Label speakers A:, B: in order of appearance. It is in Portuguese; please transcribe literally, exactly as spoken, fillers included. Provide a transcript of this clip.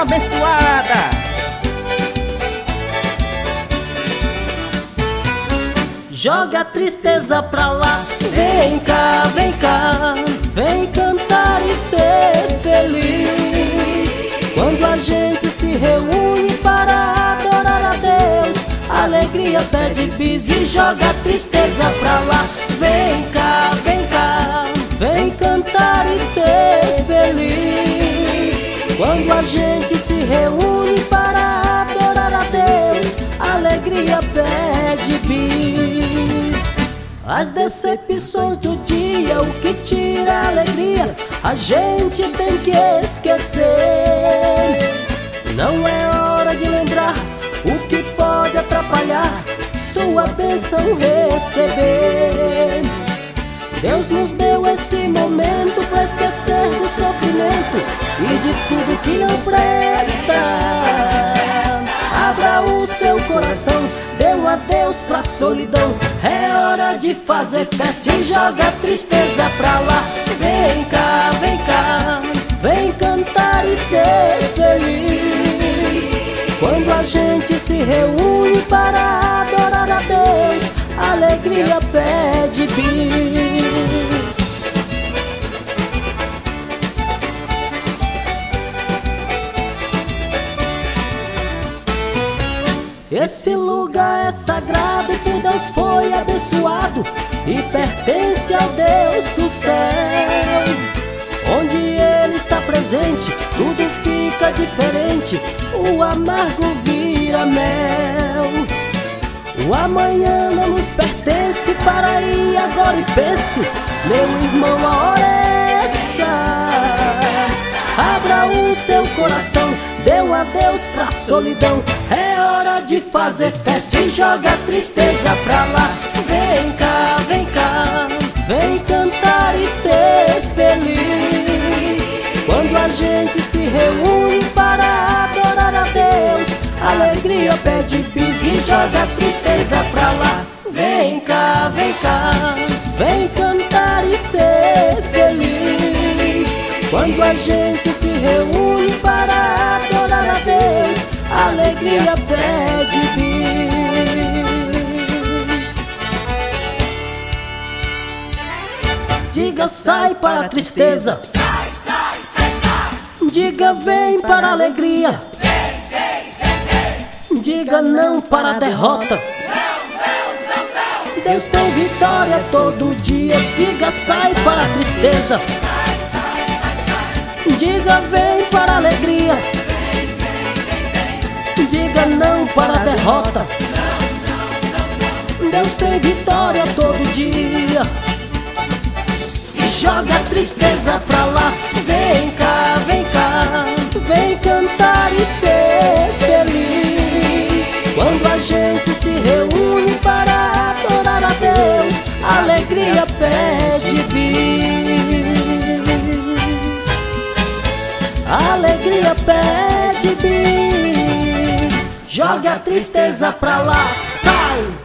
A: abençoada.
B: Joga a tristeza pra lá, vem cá, vem cá, vem cantar e ser feliz. Quando a gente se reúne para adorar a Deus, a alegria pede bis. E joga a tristeza pra lá, vem cá, vem cá, vem cantar e ser feliz. Quando a gente se reúne para adorar a Deus, a alegria pede bis. As decepções do dia, o que tira a alegria, a gente tem que esquecer. Não é hora de lembrar o que pode atrapalhar sua bênção receber. Deus nos deu esse momento pra esquecer do sofrimento e de tudo que não presta. Abra o seu coração, dê um adeus pra solidão. É hora de fazer festa e joga a tristeza pra lá. Vem cá, vem cá, vem cantar e ser feliz. Quando a gente se reúne para adorar a Deus, a alegria pede bis. Esse lugar é sagrado, por Deus foi abençoado e pertence ao Deus do céu. Onde Ele está presente, tudo fica diferente, o amargo vira mel. O amanhã não nos pertence, para aí agora e pense, meu irmão, a hora é essa. Abra o seu coração, dê um adeus pra solidão. É hora de fazer festa e joga a tristeza pra lá. Vem cá, vem cá, vem cantar e ser feliz. Quando a gente se reúne para adorar a Deus, a alegria pede bis e joga a tristeza pra lá. Vem cá, vem cá, vem cantar e ser feliz. Quando a gente se reúne para adorar a Deus, a alegria pede bis. Diga sai para a tristeza,
C: Sai, sai, sai, sai.
B: diga vem para a alegria,
C: Vem, vem, vem, vem.
B: diga não para a derrota.
C: Não, não, não, não.
B: Deus tem vitória todo dia. Diga sai para a tristeza,
C: Sai, sai, sai, sai.
B: diga vem para a alegria,
C: Vem, vem, vem, vem.
B: diga não para a derrota. Deus tem vitória todo dia. E joga a tristeza pra lá. Vem cá, vem cá, vem cantar e ser feliz. Quando a gente se reúne para adorar a Deus, a alegria pede bis. A alegria pede bis. Joga a tristeza pra lá, sai!